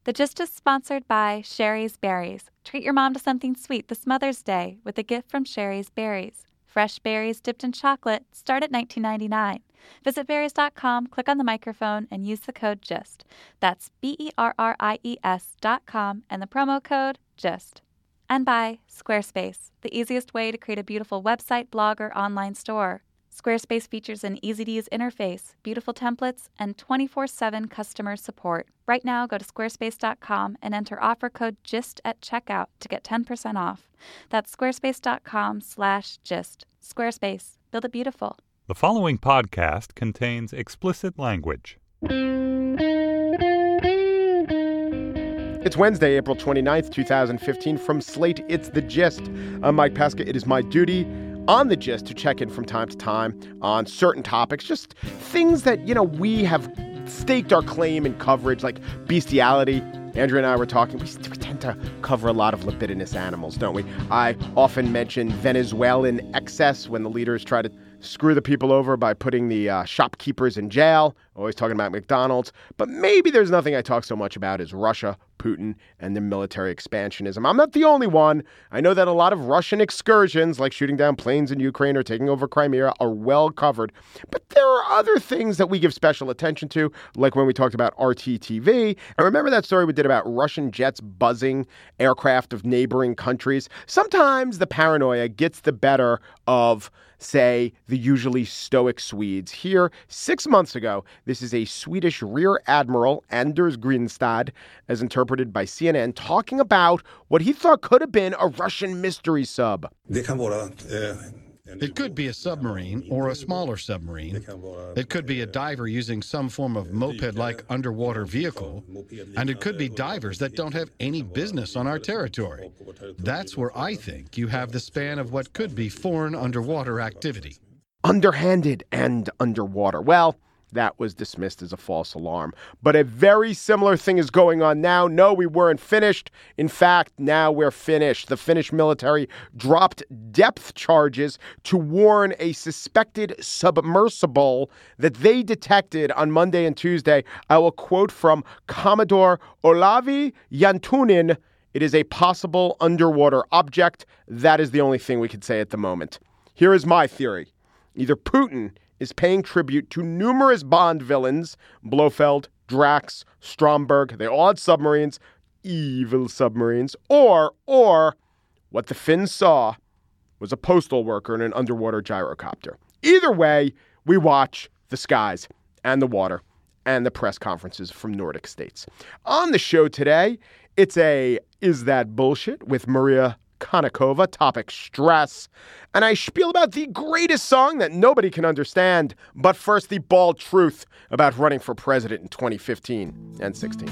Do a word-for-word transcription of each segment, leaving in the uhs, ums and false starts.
The Gist is sponsored by Sherry's Berries. Treat your mom to something sweet this Mother's Day with a gift from Sherry's Berries. Fresh berries dipped in chocolate start at nineteen ninety-nine dollars. Visit berries dot com, click on the microphone, and use the code GIST. That's B E R R I E S dot com and the promo code GIST. And by Squarespace, the easiest way to create a beautiful website, blog, or online store. Squarespace features an easy-to-use interface, beautiful templates, and twenty-four seven customer support. Right now, go to squarespace dot com and enter offer code GIST at checkout to get ten percent off. That's squarespace dot com slash GIST. Squarespace. Build it beautiful. The following podcast contains explicit language. It's Wednesday, April twenty-ninth, twenty fifteen. From Slate, it's The Gist. I'm Mike Pesca. It is my duty on The Gist to check in from time to time on certain topics, just things that, you know, we have staked our claim in coverage, like bestiality. Andrea and I were talking. We, we tend to cover a lot of libidinous animals, don't we? I often mention Venezuelan excess when the leaders try to screw the people over by putting the uh, shopkeepers in jail. Always talking about McDonald's. But maybe there's nothing I talk so much about as Russia, Putin, and the military expansionism. I'm not the only one. I know that a lot of Russian excursions, like shooting down planes in Ukraine or taking over Crimea, are well covered. But there are other things that we give special attention to, like when we talked about R T T V. And remember that story we did about Russian jets buzzing aircraft of neighboring countries? Sometimes the paranoia gets the better of, say, the usually stoic Swedes. Here, six months ago, this is a Swedish Rear Admiral, Anders Grinstad, as interpreted by C N N, talking about what he thought could have been a Russian mystery sub. It could be a submarine or a smaller submarine. It could be a diver using some form of moped-like underwater vehicle. And it could be divers that don't have any business on our territory. That's where I think you have the span of what could be foreign underwater activity. Underhanded and underwater. Well, that was dismissed as a false alarm. But a very similar thing is going on now. No, we weren't finished. In fact, now we're finished. The Finnish military dropped depth charges to warn a suspected submersible that they detected on Monday and Tuesday. I will quote from Commodore Olavi Jantunen. It is a possible underwater object. That is the only thing we could say at the moment. Here is my theory. Either Putin is paying tribute to numerous Bond villains, Blofeld, Drax, Stromberg, they all had submarines, evil submarines, or, or what the Finns saw was a postal worker in an underwater gyrocopter. Either way, we watch the skies and the water and the press conferences from Nordic states. On the show today, it's a Is That Bullshit with Maria Konnikova, topic stress, and I spiel about the greatest song that nobody can understand. But first, the bald truth about running for president in twenty fifteen and sixteen.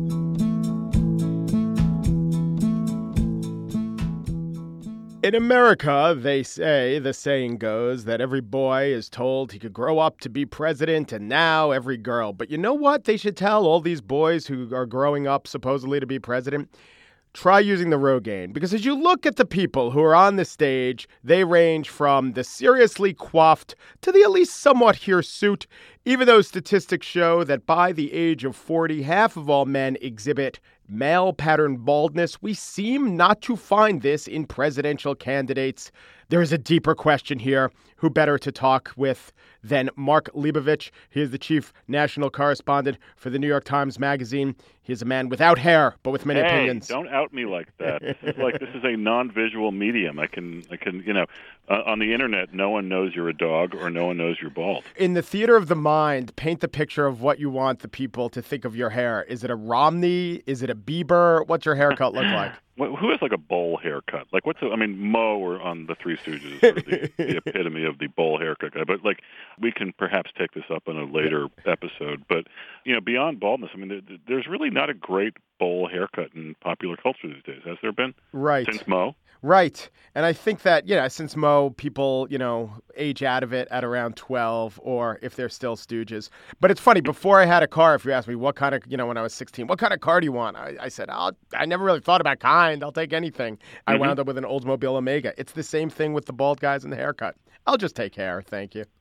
In America, they say, the saying goes, that every boy is told he could grow up to be president, and now every girl. But you know what they should tell all these boys who are growing up supposedly to be president? Try using the Rogaine, because as you look at the people who are on the stage, they range from the seriously coiffed to the at least somewhat hirsute, even though statistics show that by the age of forty, half of all men exhibit male pattern baldness. We seem not to find this in presidential candidates. There is a deeper question here. Who better to talk with than Mark Leibovich? He is the chief national correspondent for the New York Times Magazine. He is a man without hair, but with many hey, opinions. Don't out me like that. This is like this is a non-visual medium. I can, I can, you know, uh, on the internet, no one knows you're a dog or no one knows you're bald. In the theater of the mind, paint the picture of what you want the people to think of your hair. Is it a Romney? Is it a Bieber? What's your haircut look like? Who has like a bowl haircut? Like what's? A, I mean, Mo or on the Three Stooges, are the, the epitome of the bowl haircut guy. But like, we can perhaps take this up in a later episode. But you know, beyond baldness, I mean, there, there's really not a great bowl haircut in popular culture these days. Has there been? Right. Since Mo. Right. And I think that, you know, since Mo, people, you know, age out of it at around twelve, or if they're still stooges. But it's funny, before I had a car, if you asked me what kind of, you know, when I was sixteen, what kind of car do you want? I, I said, I'll, I never really thought about kind. I'll take anything. Mm-hmm. I wound up with an Oldsmobile Omega. It's the same thing with the bald guys and the haircut. I'll just take hair. Thank you.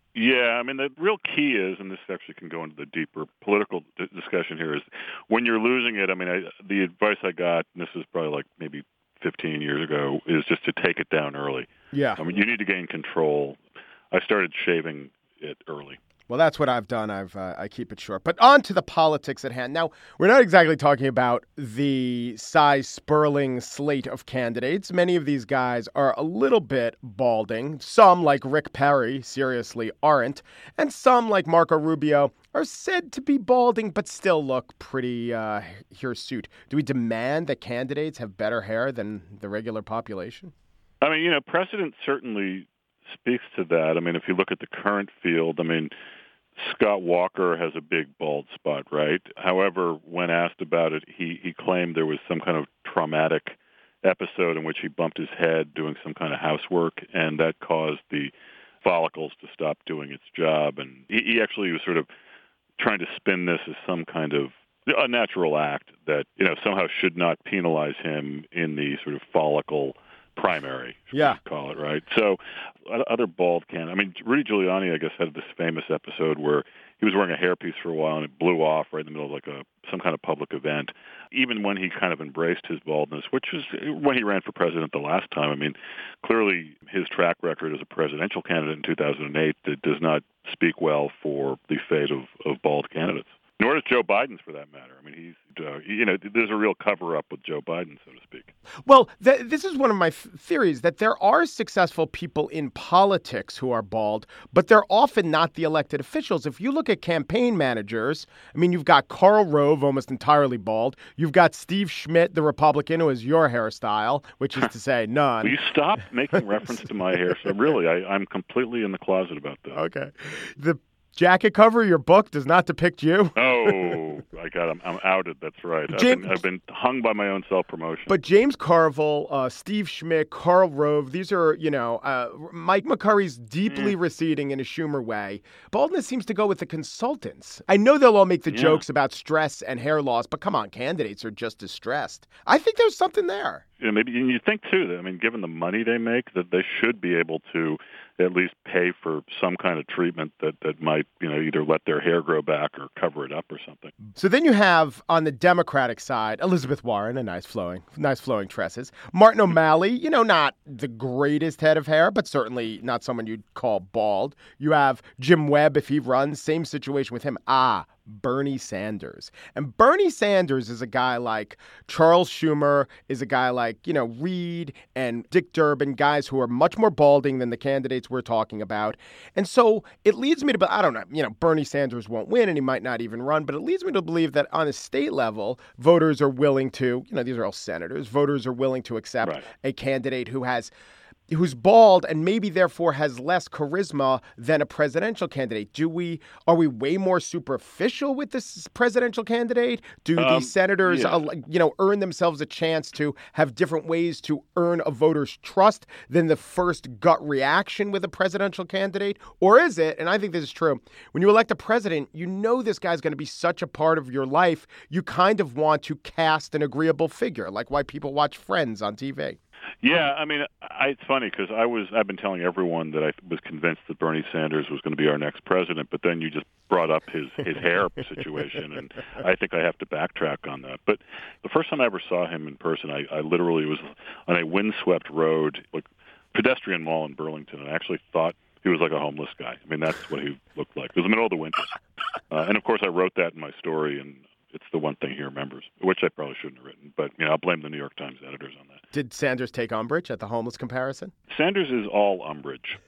Yeah, I mean, the real key is, and this actually can go into the deeper political d- discussion here, is when you're losing it, I mean, I, the advice I got, and this is probably like maybe fifteen years ago, is just to take it down early. Yeah. I mean, you need to gain control. I started shaving it early. Well, that's what I've done. I've uh, I keep it short. But on to the politics at hand. Now, we're not exactly talking about the Cy Sperling slate of candidates. Many of these guys are a little bit balding. Some, like Rick Perry, seriously aren't. And some, like Marco Rubio, are said to be balding but still look pretty uh, hirsute. Do we demand that candidates have better hair than the regular population? I mean, you know, precedent certainly speaks to that. I mean, if you look at the current field, I mean, Scott Walker has a big bald spot, right? However, when asked about it, he, he claimed there was some kind of traumatic episode in which he bumped his head doing some kind of housework, and that caused the follicles to stop doing its job. And he, he actually was sort of trying to spin this as some kind of a natural act that, you know, somehow should not penalize him in the sort of follicle primary, yeah, call it, right? So other bald can. I mean, Rudy Giuliani, I guess, had this famous episode where he was wearing a hairpiece for a while and it blew off right in the middle of like a some kind of public event. Even when he kind of embraced his baldness, which was when he ran for president the last time. I mean, clearly his track record as a presidential candidate in two thousand eight does not speak well for the fate of, of bald candidates. Nor does Joe Biden's, for that matter. I mean, he's, uh, you know, there's a real cover-up with Joe Biden, so to speak. Well, th- this is one of my th- theories, that there are successful people in politics who are bald, but they're often not the elected officials. If you look at campaign managers, I mean, you've got Karl Rove, almost entirely bald. You've got Steve Schmidt, the Republican, who has your hairstyle, which is to say none. Will you stop making reference to my hair? So really, I, I'm completely in the closet about that. Okay. The jacket cover of your book does not depict you. Oh, I got I'm, I'm outed. That's right. I've, James, been, I've been hung by my own self-promotion. But James Carville, uh, Steve Schmidt, Karl Rove, these are, you know, uh, Mike McCurry's deeply mm. receding in a Schumer way. Baldness seems to go with the consultants. I know they'll all make the yeah. jokes about stress and hair loss, but come on, candidates are just as stressed. I think there's something there. You know, maybe and you think too that I mean, given the money they make, that they should be able to at least pay for some kind of treatment that, that might, you know, either let their hair grow back or cover it up or something. So then you have on the Democratic side Elizabeth Warren, a nice flowing, nice flowing tresses. Martin O'Malley, you know, not the greatest head of hair, but certainly not someone you'd call bald. You have Jim Webb if he runs, same situation with him. Ah. Bernie Sanders. And Bernie Sanders is a guy like Charles Schumer, is a guy like, you know, Reid and Dick Durbin, guys who are much more balding than the candidates we're talking about. And so it leads me to, I don't know, you know, Bernie Sanders won't win and he might not even run, but it leads me to believe that on a state level, voters are willing to, you know, these are all senators, voters are willing to accept right. a candidate who has who's bald and maybe therefore has less charisma than a presidential candidate. Do we, are we way more superficial with this presidential candidate? Do um, these senators, yeah. uh, you know, earn themselves a chance to have different ways to earn a voter's trust than the first gut reaction with a presidential candidate? Or is it, and I think this is true, when you elect a president, you know this guy's going to be such a part of your life, you kind of want to cast an agreeable figure, like why people watch Friends on T V. Yeah, I mean, I, it's funny because I was I've been telling everyone that I was convinced that Bernie Sanders was going to be our next president, but then you just brought up his his hair situation, and I think I have to backtrack on that. But the first time I ever saw him in person, I, I literally was on a windswept road, like pedestrian mall in Burlington, and I actually thought he was like a homeless guy. I mean, that's what he looked like. It was the middle of the winter, uh, and of course I wrote that in my story, and it's the one thing he remembers, which I probably shouldn't have written. But, you know, I'll blame the New York Times editors on that. Did Sanders take umbrage at the homeless comparison? Sanders is all umbrage.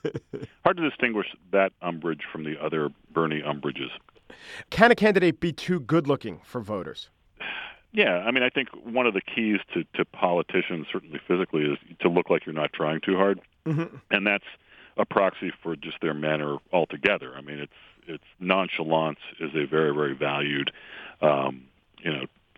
Hard to distinguish that umbrage from the other Bernie umbrages. Can a candidate be too good-looking for voters? Yeah, I mean, I think one of the keys to, to politicians, certainly physically, is to look like you're not trying too hard. Mm-hmm. And that's a proxy for just their manner altogether. I mean, it's it's nonchalance is a very, very valued, um, you know, thing in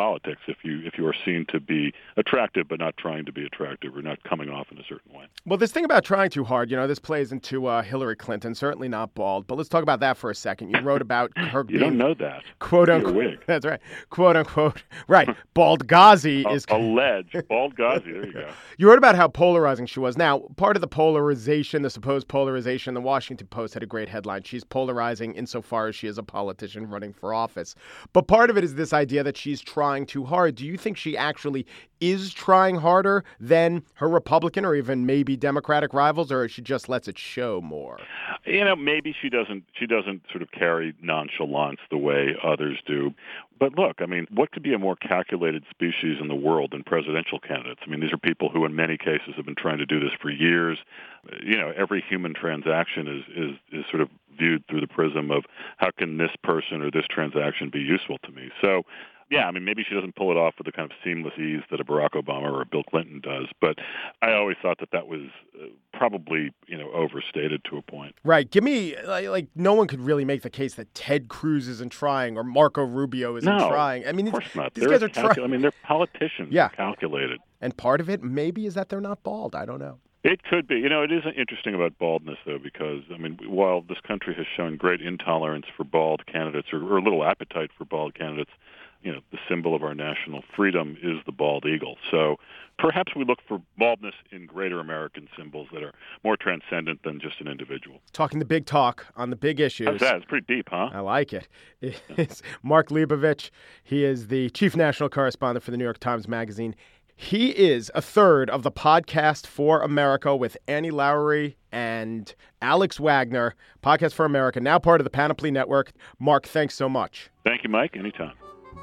politics if you if you are seen to be attractive but not trying to be attractive or not coming off in a certain way. Well, this thing about trying too hard, you know, this plays into uh, Hillary Clinton, certainly not bald. But let's talk about that for a second. You wrote about her you being, don't know that. Quote unquote. Wig. That's right. Quote unquote. Right. Bald Ghazi is. Alleged. Bald Ghazi. There you go. You wrote about how polarizing she was. Now, part of the polarization, the supposed polarization, the Washington Post had a great headline. She's polarizing insofar as she is a politician running for office. But part of it is this idea that she's trying too hard. Do you think she actually is trying harder than her Republican or even maybe Democratic rivals, or she just lets it show more? You know, maybe she doesn't she doesn't sort of carry nonchalance the way others do. But look, I mean, what could be a more calculated species in the world than presidential candidates? I mean, these are people who in many cases have been trying to do this for years. You know, every human transaction is, is, is sort of viewed through the prism of how can this person or this transaction be useful to me? So, yeah, I mean, maybe she doesn't pull it off with the kind of seamless ease that a Barack Obama or a Bill Clinton does, but I always thought that that was uh, probably, you know, overstated to a point. Right. Give me, like, like, no one could really make the case that Ted Cruz isn't trying or Marco Rubio isn't no, trying. I mean, of course not. These they're guys are calcul- trying. I mean, they're politicians. Yeah. They're calculated. And part of it maybe is that they're not bald. I don't know. It could be. You know, it is interesting about baldness, though, because, I mean, while this country has shown great intolerance for bald candidates or, or little appetite for bald candidates, you know, the symbol of our national freedom is the bald eagle. So perhaps we look for baldness in greater American symbols that are more transcendent than just an individual. Talking the big talk on the big issues. How's that? It's pretty deep, huh? I like it. It's Mark Leibovich. He is the chief national correspondent for the New York Times Magazine. He is a third of the Podcast for America with Annie Lowrey and Alex Wagner. Podcast for America, now part of the Panoply Network. Mark, thanks so much. Thank you, Mike. Anytime.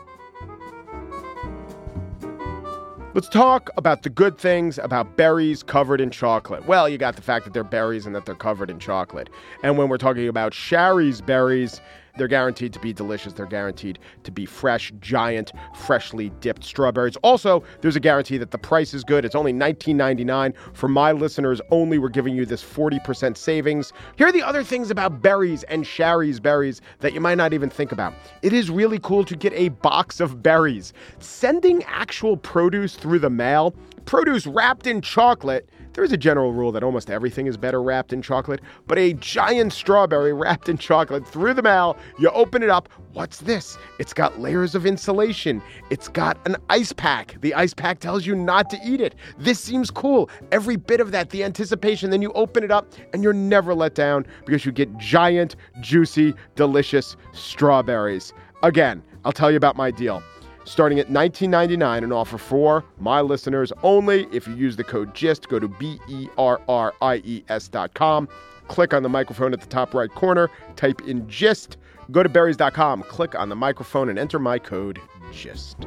Let's talk about the good things about berries covered in chocolate. Well, you got the fact that they're berries and that they're covered in chocolate. And when we're talking about Shari's berries, they're guaranteed to be delicious. They're guaranteed to be fresh, giant, freshly dipped strawberries. Also, there's a guarantee that the price is good. It's only nineteen ninety-nine dollars. For my listeners only, we're giving you this forty percent savings. Here are the other things about berries and Shari's berries that you might not even think about. It is really cool to get a box of berries. Sending actual produce through the mail, produce wrapped in chocolate. There is a general rule that almost everything is better wrapped in chocolate, but a giant strawberry wrapped in chocolate through the mail, you open it up. What's this? It's got layers of insulation. It's got an ice pack. The ice pack tells you not to eat it. This seems cool. Every bit of that, the anticipation, then you open it up and you're never let down because you get giant, juicy, delicious strawberries. Again, I'll tell you about my deal. Starting at nineteen ninety-nine, an offer for my listeners only. If you use the code GIST, go to B E R R I E S dot com. Click on the microphone at the top right corner. Type in GIST. Go to berries dot com. Click on the microphone and enter my code GIST.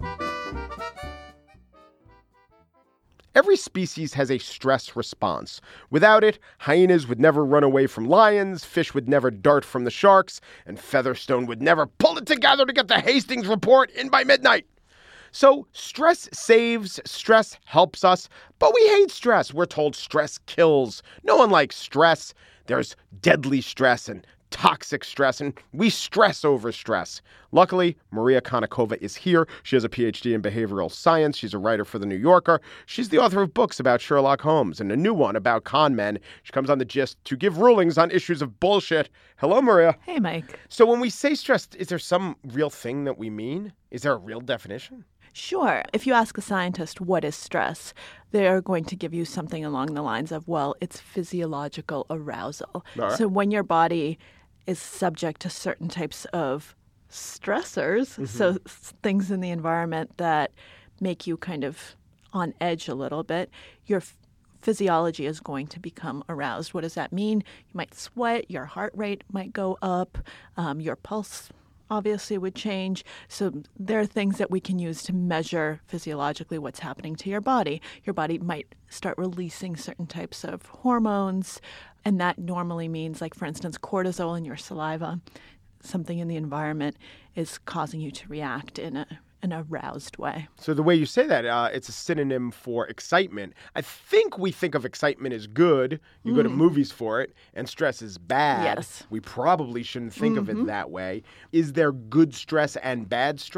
Every species has a stress response. Without it, hyenas would never run away from lions, fish would never dart from the sharks, and Featherstone would never pull it together to get the Hastings report in by midnight. So stress saves, stress helps us, but we hate stress. We're told stress kills. No one likes stress. There's deadly stress and toxic stress, and we stress over stress. Luckily, Maria Konnikova is here. She has a P H D in behavioral science. She's a writer for The New Yorker. She's the author of books about Sherlock Holmes and a new one about con men. She comes on The Gist to give rulings on issues of bullshit. Hello, Maria. Hey, Mike. So when we say stress, is there some real thing that we mean? Is there a real definition? Sure. If you ask a scientist what is stress, they're going to give you something along the lines of, well, it's physiological arousal. All right. So when your body is subject to certain types of stressors, mm-hmm. so things in the environment that make you kind of on edge a little bit, your f- physiology is going to become aroused. What does that mean? You might sweat, your heart rate might go up, um, your pulse obviously would change. So there are things that we can use to measure physiologically what's happening to your body. Your body might start releasing certain types of hormones, and that normally means, like, for instance, cortisol in your saliva. Something in the environment is causing you to react in a an aroused way. So the way you say that, uh, it's a synonym for excitement. I think we think of excitement as good. You mm. go to movies for it, and stress is bad. Yes. We probably shouldn't think mm-hmm. of it that way. Is there good stress and bad stress?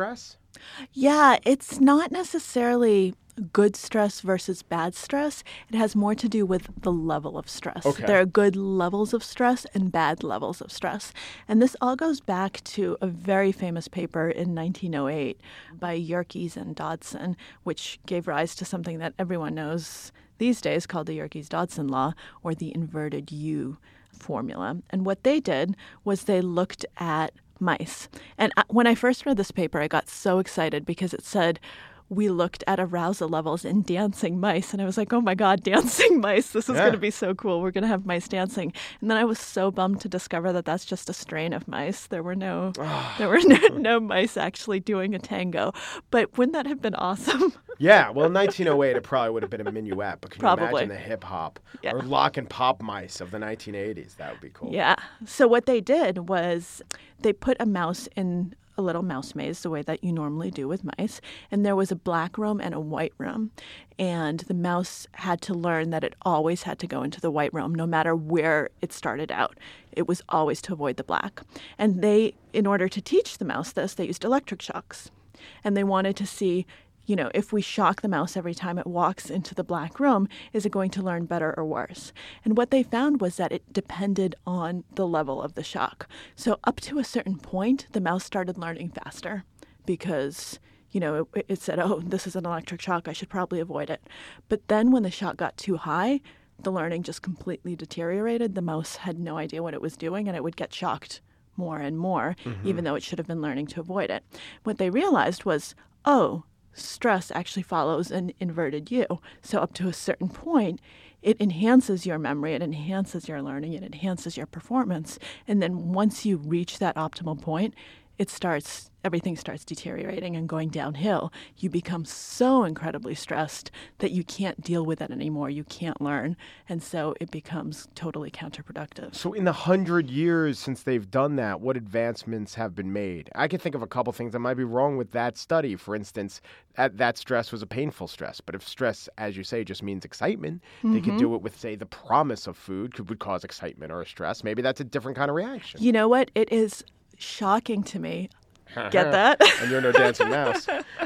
Yeah, it's not necessarily good stress versus bad stress. It has more to do with the level of stress. Okay. There are good levels of stress and bad levels of stress. And this all goes back to a very famous paper in nineteen oh eight by Yerkes and Dodson, which gave rise to something that everyone knows these days called the Yerkes-Dodson law, or the inverted U formula. And what they did was they looked at mice. And when I first read this paper, I got so excited because it said, we looked at arousal levels in dancing mice. And I was like, oh my God, dancing mice. This is Yeah. going to be so cool. We're going to have mice dancing. And then I was so bummed to discover that that's just a strain of mice. There were no there were no, no mice actually doing a tango. But wouldn't that have been awesome? Yeah, well, in nineteen oh eight, it probably would have been a minuet. But can Probably. you imagine the hip hop Yeah. or lock and pop mice of the nineteen eighties? That would be cool. Yeah. So what they did was they put a mouse in a little mouse maze, the way that you normally do with mice. And there was a black room and a white room. And the mouse had to learn that it always had to go into the white room, no matter where it started out. It was always to avoid the black. And they, in order to teach the mouse this, they used electric shocks. And they wanted to see, you know, if we shock the mouse every time it walks into the black room, is it going to learn better or worse? And what they found was that it depended on the level of the shock. So up to a certain point, the mouse started learning faster because, you know, it, it said, oh, this is an electric shock, I should probably avoid it. But then when the shock got too high, the learning just completely deteriorated. The mouse had no idea what it was doing, and it would get shocked more and more, mm-hmm. even though it should have been learning to avoid it. What they realized was, oh, stress actually follows an inverted U. So up to a certain point, it enhances your memory, it enhances your learning, it enhances your performance. And then once you reach that optimal point, it starts, everything starts deteriorating and going downhill. You become so incredibly stressed that you can't deal with it anymore. You can't learn. And so it becomes totally counterproductive. So in the hundred years since they've done that, what advancements have been made? I can think of a couple things that might be wrong with that study. For instance, that, that stress was a painful stress. But if stress, as you say, just means excitement, mm-hmm. they could do it with, say, the promise of food could would cause excitement or a stress. Maybe that's a different kind of reaction. You know what? It is shocking to me. Get that? And you're no dancing mouse.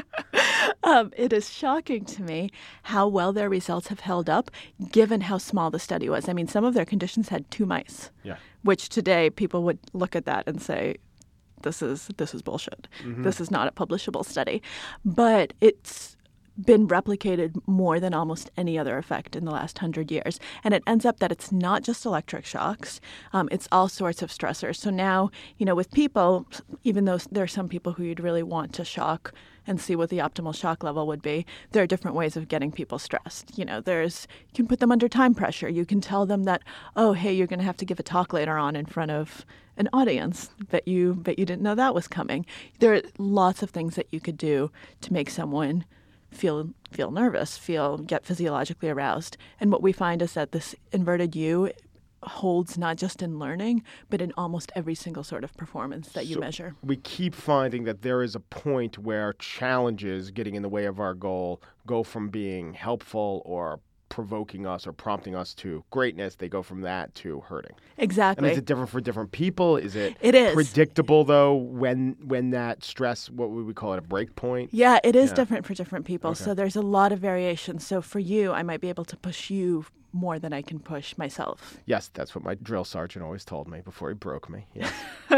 um, it is shocking to me how well their results have held up, given how small the study was. I mean, some of their conditions had two mice, yeah. which today people would look at that and say, this is this is bullshit. Mm-hmm. This is not a publishable study. But it's been replicated more than almost any other effect in the last hundred years. And it ends up that it's not just electric shocks. Um, it's all sorts of stressors. So now, you know, with people, even though there are some people who you'd really want to shock and see what the optimal shock level would be, there are different ways of getting people stressed. You know, there's, you can put them under time pressure. You can tell them that, oh, hey, you're going to have to give a talk later on in front of an audience. Bet you, bet you didn't know that was coming. There are lots of things that you could do to make someone feel feel nervous, feel get physiologically aroused. And what we find is that this inverted U holds not just in learning, but in almost every single sort of performance that you so measure. We keep finding that there is a point where challenges getting in the way of our goal go from being helpful or provoking us or prompting us to greatness. They go from that to hurting. Exactly. And is it different for different people? Is it, it is. predictable, though, when when that stress, what would we call it, a break point? Yeah, it is yeah. different for different people. Okay. So there's a lot of variation. So for you, I might be able to push you more than I can push myself. Yes, that's what my drill sergeant always told me before he broke me. Yes.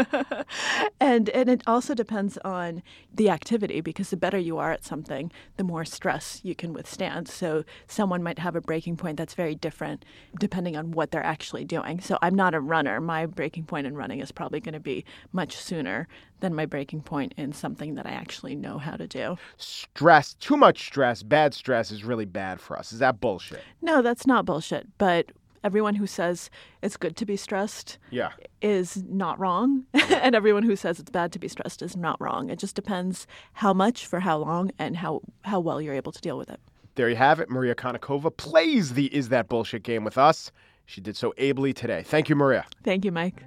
and and it also depends on the activity, because the better you are at something, the more stress you can withstand. So someone might have a breaking point that's very different depending on what they're actually doing. So I'm not a runner. My breaking point in running is probably going to be much sooner than my breaking point in something that I actually know how to do. Stress, too much stress, bad stress is really bad for us. Is that bullshit? No, that's not bullshit. But everyone who says it's good to be stressed yeah. is not wrong. And everyone who says it's bad to be stressed is not wrong. It just depends how much, for how long, and how, how well you're able to deal with it. There you have it. Maria Konnikova plays the Is That Bullshit game with us. She did so ably today. Thank you, Maria. Thank you, Mike.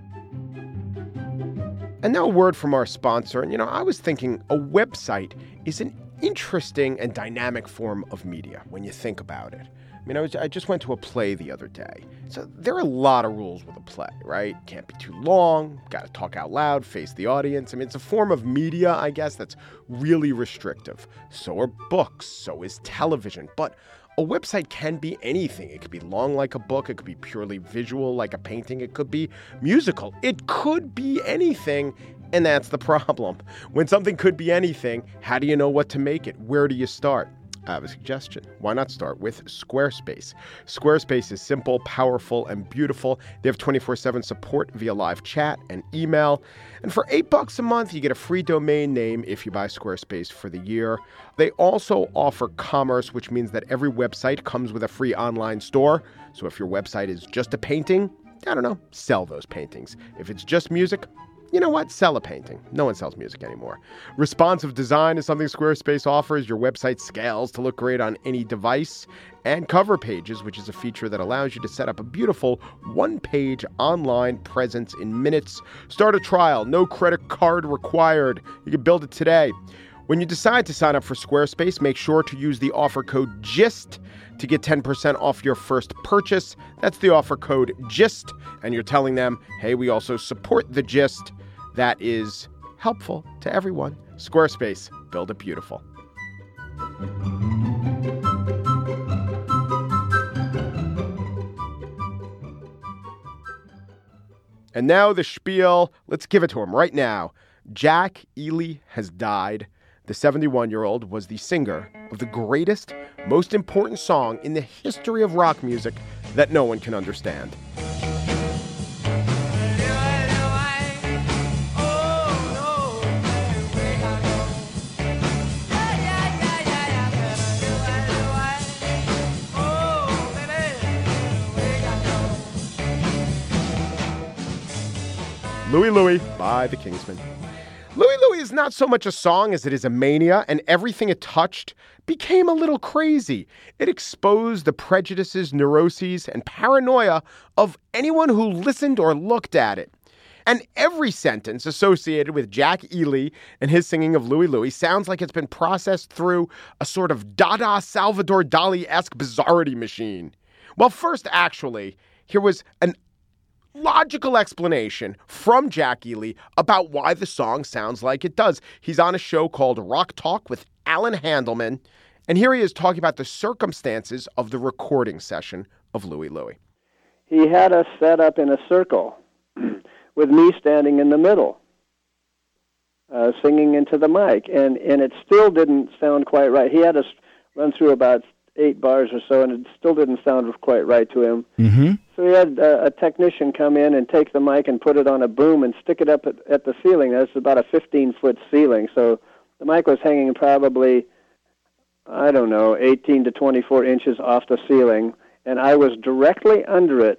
And now a word from our sponsor. And, you know, I was thinking a website is an interesting and dynamic form of media when you think about it. I mean, I, was, I just went to a play the other day. So there are a lot of rules with a play, right? Can't be too long, got to talk out loud, face the audience. I mean, it's a form of media, I guess, that's really restrictive. So are books, so is television. But a website can be anything. It could be long like a book. It could be purely visual like a painting. It could be musical. It could be anything. And that's the problem. When something could be anything, how do you know what to make it? Where do you start? I have a suggestion. Why not start with Squarespace? Squarespace is simple, powerful, and beautiful. They have twenty-four seven support via live chat and email. And for eight bucks a month, you get a free domain name if you buy Squarespace for the year. They also offer commerce, which means that every website comes with a free online store. So if your website is just a painting, I don't know, sell those paintings. If it's just music, you know what? Sell a painting. No one sells music anymore. Responsive design is something Squarespace offers. Your website scales to look great on any device. And Cover Pages, which is a feature that allows you to set up a beautiful one-page online presence in minutes. Start a trial. No credit card required. You can build it today. When you decide to sign up for Squarespace, make sure to use the offer code GIST to get ten percent off your first purchase. That's the offer code GIST. And you're telling them, hey, we also support the GIST. That is helpful to everyone. Squarespace, build it beautiful. And now the spiel. Let's give it to him right now. Jack Ely has died. The seventy-one-year-old was the singer of the greatest, most important song in the history of rock music that no one can understand. Louie Louie by the Kingsmen. Louie Louie is not so much a song as it is a mania, and everything it touched became a little crazy. It exposed the prejudices, neuroses, and paranoia of anyone who listened or looked at it. And every sentence associated with Jack Ely and his singing of Louie Louie sounds like it's been processed through a sort of Dada Salvador Dali-esque bizarrety machine. Well, first, actually, here was an logical explanation from Jack Ely about why the song sounds like it does. He's on a show called Rock Talk with Alan Handelman, and here he is talking about the circumstances of the recording session of Louie Louie. He had us set up in a circle with me standing in the middle, uh, singing into the mic, and, and it still didn't sound quite right. He had us run through about eight bars or so, and it still didn't sound quite right to him. Mm-hmm. So he had uh, a technician come in and take the mic and put it on a boom and stick it up at, at the ceiling. That's about a fifteen-foot ceiling. So the mic was hanging probably, I don't know, eighteen to twenty-four inches off the ceiling, and I was directly under it,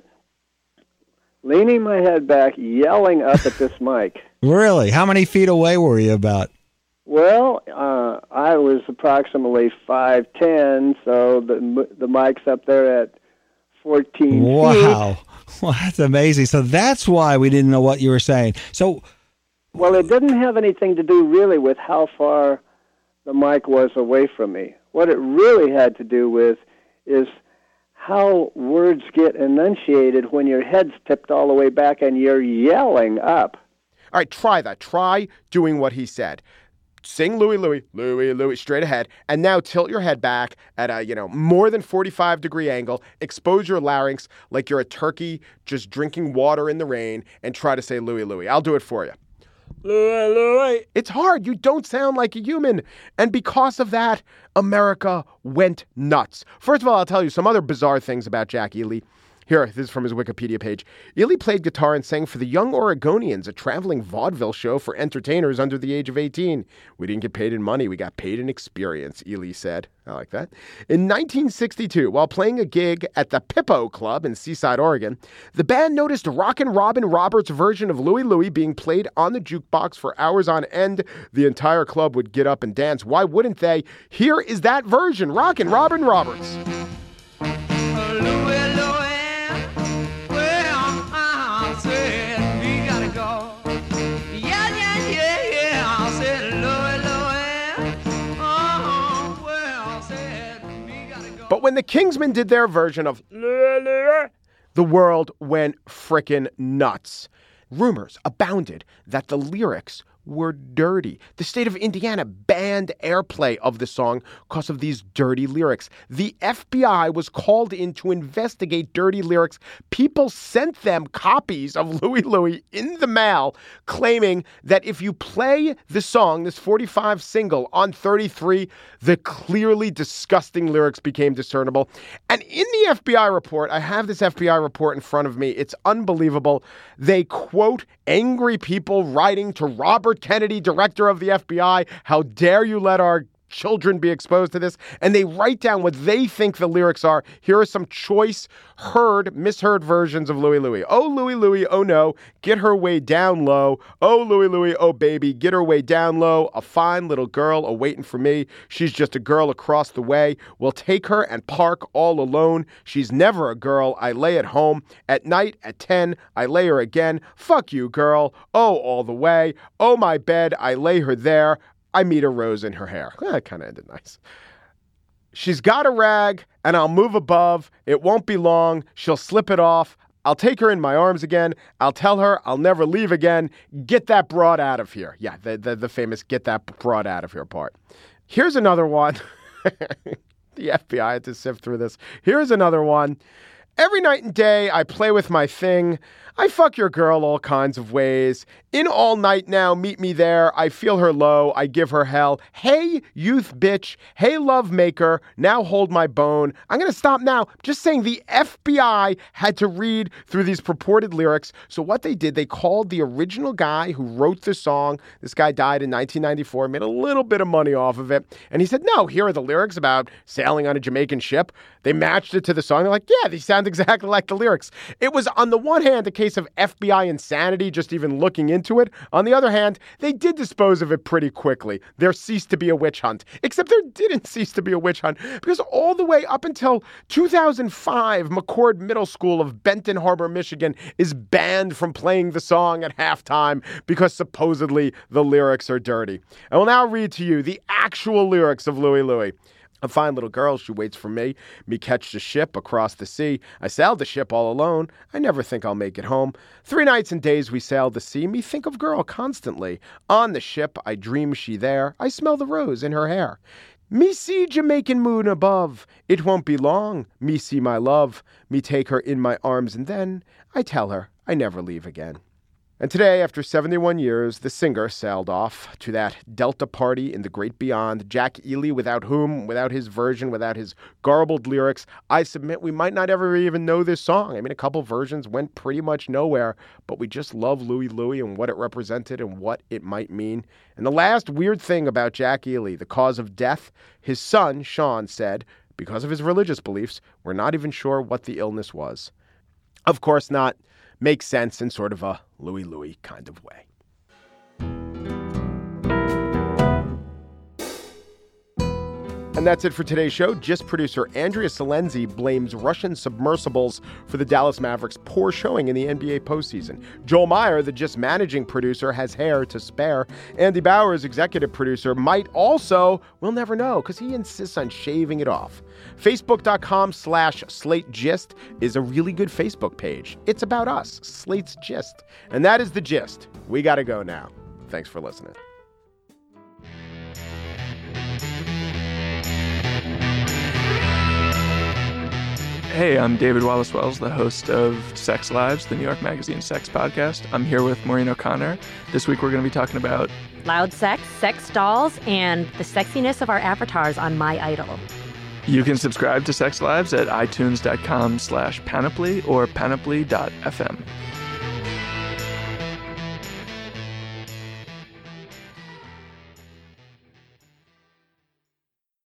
leaning my head back, yelling up at this mic. Really? How many feet away were you about? Well, uh, I was approximately five ten, so the the mic's up there at fourteen wow. feet. Wow. Well, that's amazing. So that's why we didn't know what you were saying. So, well, it didn't have anything to do really with how far the mic was away from me. What it really had to do with is how words get enunciated when your head's tipped all the way back and you're yelling up. All right, try that. Try doing what he said. Sing Louie Louie, Louie Louie, straight ahead, and now tilt your head back at a, you know, more than forty-five degree angle, expose your larynx like you're a turkey just drinking water in the rain, and try to say Louie Louie. I'll do it for you. Louie Louie. It's hard. You don't sound like a human. And because of that, America went nuts. First of all, I'll tell you some other bizarre things about Jack Ely. Here, this is from his Wikipedia page. Ely played guitar and sang for the Young Oregonians, a traveling vaudeville show for entertainers under the age of eighteen. We didn't get paid in money. We got paid in experience, Ely said. I like that. In nineteen sixty-two, while playing a gig at the Pippo Club in Seaside, Oregon, the band noticed Rockin' Robin Roberts' version of Louie Louie being played on the jukebox for hours on end. The entire club would get up and dance. Why wouldn't they? Here is that version, Rockin' Robin Roberts. But when the Kingsmen did their version of the world went frickin' nuts. Rumors abounded that the lyrics were dirty. The state of Indiana banned airplay of the song because of these dirty lyrics. The F B I was called in to investigate dirty lyrics. People sent them copies of Louie Louie in the mail, claiming that if you play the song, this forty-five single, on thirty-three, the clearly disgusting lyrics became discernible. And in the F B I report, I have this F B I report in front of me. It's unbelievable. They quote angry people writing to Robert Kennedy, director of the F B I. How dare you let our children be exposed to this? And they write down what they think the lyrics are. Here are some choice, heard, misheard versions of Louie Louie. Oh, Louie Louie, oh no, get her way down low. Oh, Louie Louie, oh baby, get her way down low. A fine little girl a-waiting for me. She's just a girl across the way. We'll take her and park all alone. She's never a girl. I lay at home. At night at ten, I lay her again. Fuck you, girl. Oh, all the way. Oh, my bed, I lay her there. I meet a rose in her hair. That kind of ended nice. She's got a rag, and I'll move above. It won't be long. She'll slip it off. I'll take her in my arms again. I'll tell her I'll never leave again. Get that broad out of here. Yeah, the, the, the famous get that broad out of here part. Here's another one. The F B I had to sift through this. Here's another one. Every night and day, I play with my thing. I fuck your girl all kinds of ways. In all night now, meet me there. I feel her low. I give her hell. Hey, youth bitch. Hey, love maker. Now hold my bone. I'm going to stop now. Just saying the F B I had to read through these purported lyrics. So what they did, they called the original guy who wrote the song. This guy died in nineteen ninety-four, made a little bit of money off of it. And he said, no, here are the lyrics about sailing on a Jamaican ship. They matched it to the song. They're like, yeah, these sound exactly like the lyrics. It was, on the one hand, a case of F B I insanity, just even looking into it. On the other hand, they did dispose of it pretty quickly. There ceased to be a witch hunt. Except there didn't cease to be a witch hunt, because all the way up until two thousand five, McCord Middle School of Benton Harbor, Michigan is banned from playing the song at halftime because supposedly the lyrics are dirty. I will now read to you the actual lyrics of Louie Louie. A fine little girl, she waits for me. Me catch the ship across the sea. I sailed the ship all alone. I never think I'll make it home. Three nights and days we sailed the sea. Me think of girl constantly. On the ship, I dream she there. I smell the rose in her hair. Me see Jamaican moon above. It won't be long. Me see my love. Me take her in my arms and then I tell her I never leave again. And today, after seventy-one years, the singer sailed off to that Delta party in the great beyond. Jack Ely, without whom, without his version, without his garbled lyrics, I submit we might not ever even know this song. I mean, a couple versions went pretty much nowhere, but we just love Louie Louie and what it represented and what it might mean. And the last weird thing about Jack Ely, the cause of death, his son, Sean, said, because of his religious beliefs, we're not even sure what the illness was. Of course not. Makes sense in sort of a Louie Louie kind of way. And that's it for today's show. GIST producer Andrea Salenzi blames Russian submersibles for the Dallas Mavericks' poor showing in the N B A postseason. Joel Meyer, the GIST managing producer, has hair to spare. Andy Bowers, executive producer, might also, we'll never know, because he insists on shaving it off. Facebook.com slash Slate Gist is a really good Facebook page. It's about us, Slate's Gist. And that is the gist. We got to go now. Thanks for listening. Hey, I'm David Wallace Wells, the host of Sex Lives, the New York Magazine sex podcast. I'm here with Maureen O'Connor. This week we're going to be talking about loud sex, sex dolls, and the sexiness of our avatars on My Idol. You can subscribe to Sex Lives at itunes.com slash panoply or panoply dot f m.